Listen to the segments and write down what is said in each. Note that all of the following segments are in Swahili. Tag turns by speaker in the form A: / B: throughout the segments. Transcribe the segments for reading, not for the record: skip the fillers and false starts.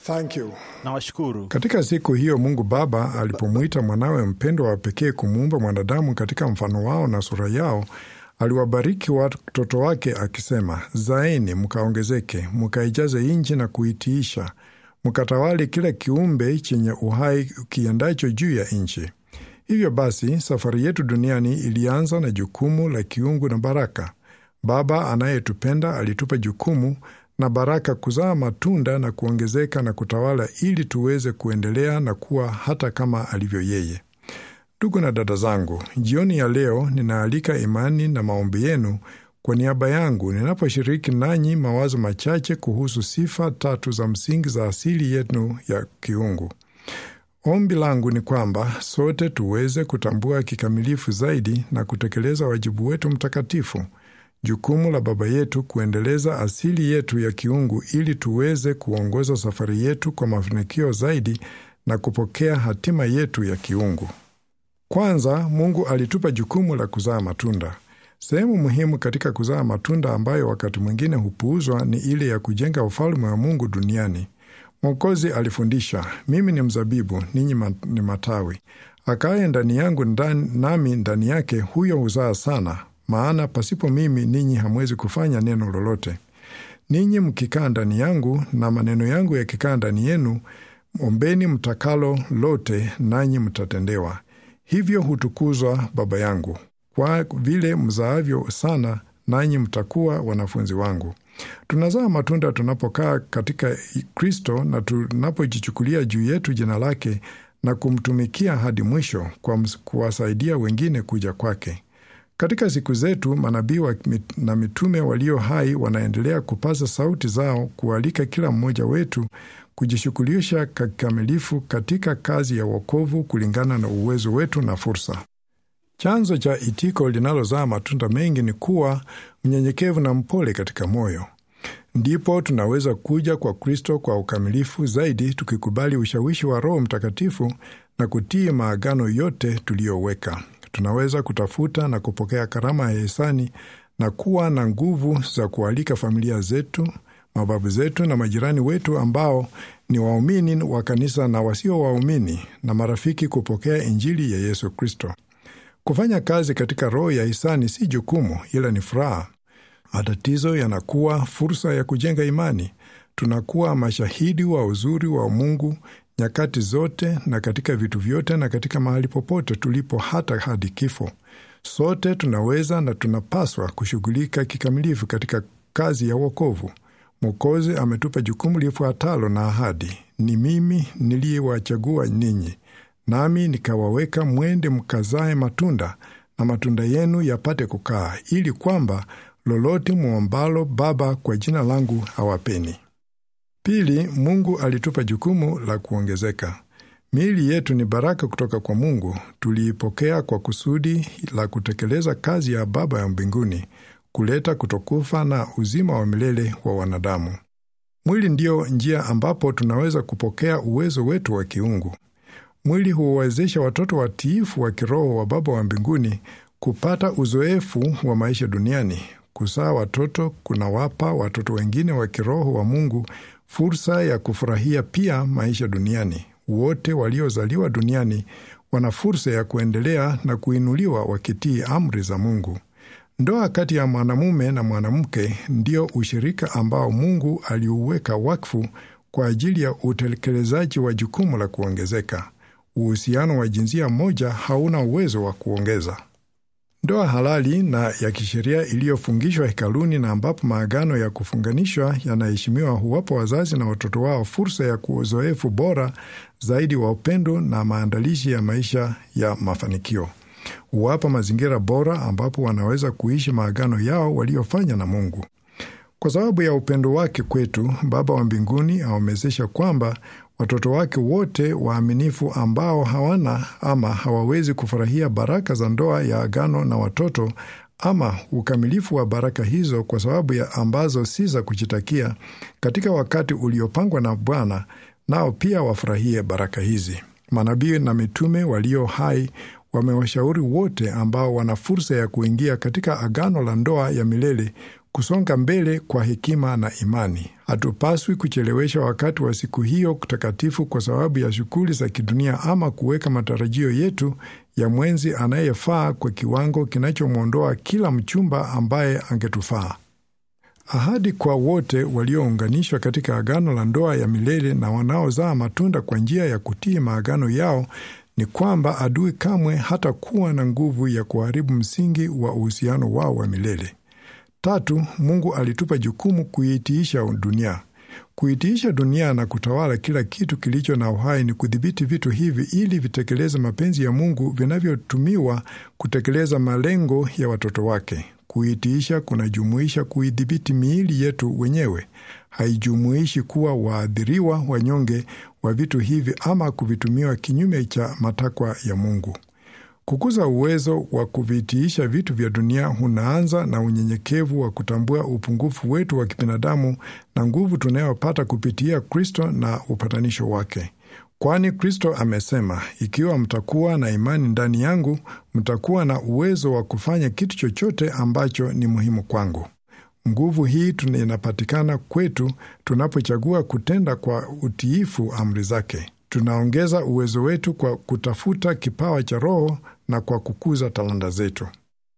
A: Thank you.
B: Nawashukuru.
A: Katika siku hiyo Mungu Baba alipomuita mwanawe mpendwa wa pekee kumuumba mwanadamu katika mfano wao na sura yao, aliwabariki watoto wake akisema, zaeni mkaongezeke, mkaijaze nchi na kuitiisha, mkatawale kila kiumbe chenye uhai kiendacho juu ya nchi. Hivyo basi, safari yetu duniani ilianza na jukumu la kiungu na baraka. Baba anayetupenda alitupa jukumu na baraka kuzaa matunda na kuongezeka na kutawala ili tuweze kuendelea na kuwa hata kama alivyo yeye. Ndugu na dada zangu, jioni ya leo ninaalika imani na maombi yenu kwa niaba yangu ninaposhiriki nanyi mawazo machache kuhusu sifa 3 za msingi za asili yetu ya kiungu. Ombi langu ni kwamba sote tuweze kutambua kikamilifu zaidi na kutekeleza wajibu wetu mtakatifu, jukumu la Baba yetu kuendeleza asili yetu ya kiungu ili tuweze kuongoza safari yetu kwa mafanikio zaidi na kupokea hatima yetu ya kiungu. Kwanza, Mungu alitupa jukumu la kuzaa matunda. Sehemu muhimu katika kuzaa matunda ambayo wakati mwingine hupuuzwa ni ile ya kujenga ufalme wa Mungu duniani. Mwokozi alifundisha, mimi ni mzabibu, ninyi ni matawi. Akaye ndani yangu nami ndani yake, huyo huzaa sana, maana pasipo mimi ninyi hamwezi kufanya neno lolote. Ninyi mkikaa ndani yangu na maneno yangu yakikaa ndani yenu, ombeni mtakalo lote nanyi mtatendewa. Hivyo hutukuzwa Baba yangu, kwa vile mzaavyo sana nanyi mtakuwa wanafunzi wangu. Tunazaa matunda tunapokaa katika Kristo na tunapojichukulia juu yetu jina lake na kumtumikia hadi mwisho kwa kuwasaidia wengine kuja kwake. Katika siku zetu, manabii na mitume walio hai wanaendelea kupaza sauti zao kualika kila mmoja wetu kujishughulisha kikamilifu katika kazi ya wokovu kulingana na uwezo wetu na fursa. Chanzo cha itiko linalozaa matunda mengi ni kuwa mnyenyekevu na mpole katika moyo. Ndipo tunaweza kuja kwa Kristo kwa ukamilifu zaidi tukikubali ushawishi wa Roho Mtakatifu na kutii maagano yote tuliyoweka. Tunaweza kutafuta na kupokea karama ya hisani na kuwa na nguvu za kualika familia zetu, mababu zetu na majirani wetu ambao ni waumini wa kanisa na wasio waumini na marafiki kupokea Injili ya Yesu Kristo. Kufanya kazi katika roho ya hisani si jukumu, ila ni furaha. Matatizo yanakuwa fursa ya kujenga imani. Tunakuwa mashahidi wa uzuri wa Mungu nyakati zote na katika vitu vyote na katika mahali popote tulipo hata hadi kifo. Sote tunaweza na tunapaswa kushughulika kikamilifu katika kazi ya wokovu. Mwokozi ametupa jukumu lifuatalo na ahadi, ni mimi niliyewachagua ninyi, nami nikawaweka mwende mkazae matunda na matunda yenu yapate kukaa, ili kwamba lolote muombalo Baba kwa jina langu awapeni. Pili, Mungu alitupa jukumu la kuongezeka. Miili yetu ni baraka kutoka kwa Mungu. Tuliipokea kwa kusudi la kutekeleza kazi ya Baba ya mbinguni, kuleta kutokufa na uzima wa milele wa wanadamu. Mwili ndio njia ambapo tunaweza kupokea uwezo wetu wa kiungu. Mwili huwawezesha watoto watiifu wa kiroho wa Baba wa mbinguni kupata uzoefu wa maisha duniani. Kuzaa watoto kunawapa watoto wengine wa kiroho wa Mungu fursa ya kufurahia pia maisha duniani. Wote waliozaliwa duniani wana fursa ya kuendelea na kuinuliwa wakitii amri za Mungu. Ndoa kati ya mwanamume na mwanamke ndio ushirika ambao Mungu aliuweka wakfu kwa ajili ya utekelezaji wa jukumu la kuongezeka. Uhusiano wa jinsia moja hauna uwezo wa kuongeza. Ndoa halali na ya kisheria iliyofungishwa hekaluni na ambapo maagano ya kufunganishwa yanaheshimiwa huwapa wazazi na watoto wao fursa ya uzoefu bora zaidi wa upendo na maandalizi ya maisha ya mafanikio. Huwapa mazingira bora ambapo wanaweza kuishi maagano yao waliofanya na Mungu. Kwa sababu ya upendo wake kwetu, Baba wa mbinguni awamezesha kwamba watoto wake wote waaminifu ambao hawana ama hawawezi kufurahia baraka za ndoa ya agano na watoto ama ukamilifu wa baraka hizo kwa sababu ya ambazo si za kujitakia katika wakati uliopangwa na Bwana, nao pia wafurahie baraka hizi. Manabii na mitume walio hai wamewashauri wote ambao wana fursa ya kuingia katika agano la ndoa ya milele kusonga mbele kwa hekima na imani. Hatupaswi kuchelewesha wakati wa siku hiyo kutakatifu kwa sababu ya shughuli za kidunia ama kuweka matarajio yetu ya mwenzi anayefaa kwa kiwango kinachomwondoa kila mchumba ambaye angetufaa. Ahadi kwa wote waliounganishwa katika agano la ndoa ya milele na wanaozaa matunda kwa njia ya kutii maagano yao ni kwamba adui kamwe hatakuwa na nguvu ya kuharibu msingi wa uhusiano wao wa milele. 3, Mungu alitupa jukumu kuitiisha dunia. Kuitiisha dunia na kutawala kila kitu kilicho na uhai ni kudhibiti vitu hivi ili vitekeleze mapenzi ya Mungu vinavyotumiwa kutekeleza malengo ya watoto wake. Kuitiisha kunajumuisha kuidhibiti miili yetu wenyewe. Haijumuishi kuwa waathiriwa wanyonge wa vitu hivi ama kuvitumiwa kinyume cha matakwa ya Mungu. Kukuza uwezo wa kuvitiisha vitu vya dunia unaanza na unyenyekevu wa kutambua upungufu wetu wa kibinadamu na nguvu tunayopata kupitia Kristo na upatanisho wake. Kwani Kristo amesema, ikiwa mtakuwa na imani ndani yangu, mtakuwa na uwezo wa kufanya kitu chochote ambacho ni muhimu kwangu. Nguvu hii inapatikana kwetu tunapochagua kutenda kwa utiifu amri zake. Tunaongeza uwezo wetu kwa kutafuta kipawa cha Roho na kwa kukuza talanta zetu.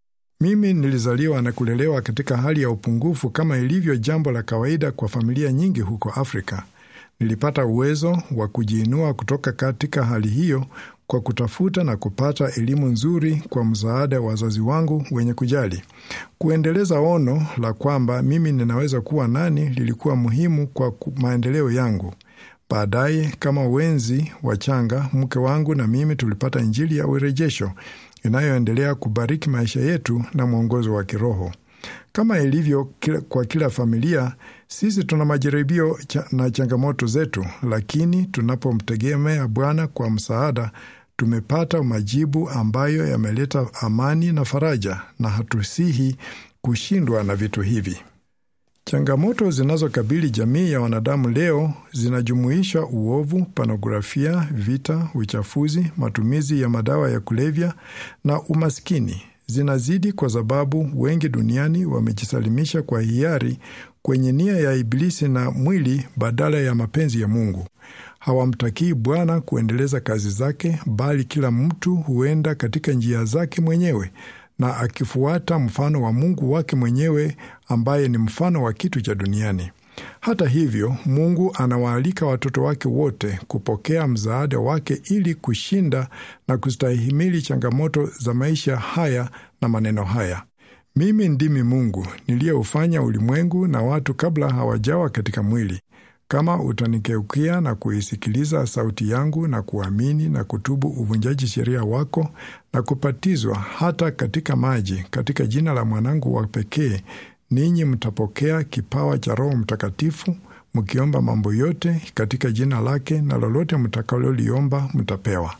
A: Mimi nilizaliwa na kulelewa katika hali ya upungufu kama ilivyo jambo la kawaida kwa familia nyingi huko Afrika. Nilipata uwezo wa kujiinua kutoka katika hali hiyo kwa kutafuta na kupata elimu nzuri kwa msaada wa wazazi wangu wenye kujali. Kuendeleza ono la kwamba mimi ninaweza kuwa nani lilikuwa muhimu kwa maendeleo yangu. Baadaye kama wenzi wachanga, mke wangu na mimi tulipata Injili ya urejesho inayoendelea kubariki maisha yetu na mwongozo wa kiroho. Kama ilivyo kwa kila familia, sisi tuna majaribio na changamoto zetu, lakini tunapomtegemea Bwana kwa msaada, tumepata majibu ambayo yameleta amani na faraja na hatusihi kushindwa na vitu hivi. Changamoto zinazokabili jamii ya wanadamu leo zinajumuisha uovu, pornografia, vita, uchafuzi, matumizi ya madawa ya kulevya na umaskini. Zinazidi kwa sababu wengi duniani wamejisalimisha kwa hiari kwenye nia ya Ibilisi na mwili badala ya mapenzi ya Mungu. Hawamtakii Bwana kuendeleza kazi zake, bali kila mtu huenda katika njia zake mwenyewe na akifuata mfano wa Mungu wake mwenyewe ambaye ni mfano wa kitu cha duniani. Hata hivyo, Mungu anawaalika watoto wake wote kupokea msaada wake ili kushinda na kustahimili changamoto za maisha haya na maneno haya. Mimi ndimi Mungu niliyeufanya ulimwengu na watu kabla hawajawa katika mwili. Kama utanikeukia na kuisikiliza sauti yangu na kuamini na kutubu uvunjaji sheria wako na kupatizwa hata katika maji katika jina la mwanangu wa pekee, ninyi mtapokea kipawa cha Roho Mtakatifu, mkiomba mambo yote katika jina lake, na lolote mtakaloliomba mtapewa.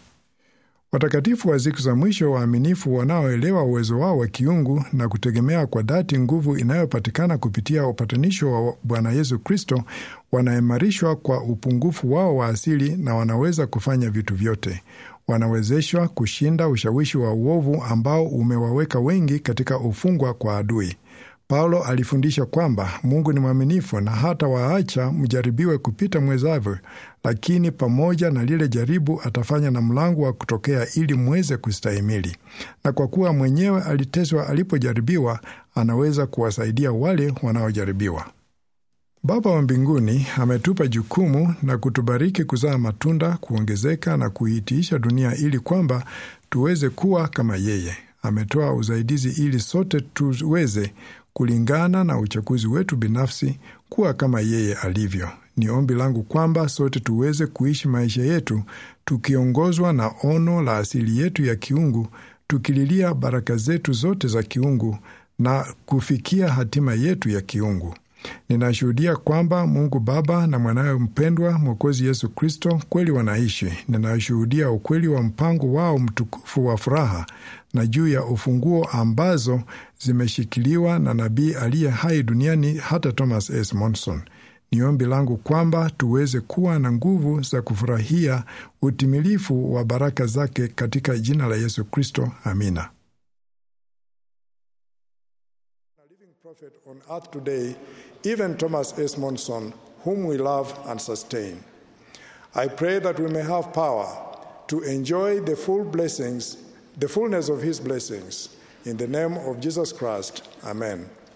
A: Watakatifu wa siku za mwisho waaminifu wanaoelewa uwezo wao wa kiungu na kutegemea kwa dhati nguvu inayopatikana kupitia upatanisho wa Bwana Yesu Kristo wanaimarishwa kwa upungufu wao wa asili na wanaweza kufanya vitu vyote. Wanawezeshwa kushinda ushawishi wa uovu ambao umewaweka wengi katika ufungwa kwa adui. Paulo alifundisha kwamba Mungu ni mwaminifu na hata waacha mjaribiwe kupita mwezavyo, lakini pamoja na lile jaribu atafanya na mlango wa kutokea ili muweze kustahimili. Na kwa kuwa mwenyewe aliteswa alipojaribiwa, anaweza kuwasaidia wale wanaojaribiwa. Baba wa mbinguni ametupa jukumu na kutubariki kuzaa matunda, kuongezeka na kuitiisha dunia ili kwamba tuweze kuwa kama yeye. Ametoa usaidizi ili sote tuweze kulingana na uchaguzi wetu binafsi kuwa kama yeye alivyo. Ni ombi langu kwamba sote tuweze kuishi maisha yetu tukiongozwa na ono la asili yetu ya kiungu, tukililia baraka zetu zote za kiungu na kufikia hatima yetu ya kiungu. Ninashuhudia kwamba Mungu Baba na mwanawe mpendwa Mwokozi Yesu Kristo kweli wanaishi. Ninashuhudia ukweli wa mpango wao mtukufu wa furaha na juu ya ufunguo ambazo zimeshikiliwa na nabii aliye hai duniani hata Thomas S. Monson. Ni ombi langu kwamba tuweze kuwa na nguvu za kufurahia utimilifu wa baraka zake katika jina la Yesu Kristo. Amina. prophet on earth today, even Thomas S. Monson, whom we love and sustain. I pray that we may have power to enjoy the fullness of his blessings. In the name of Jesus Christ, amen.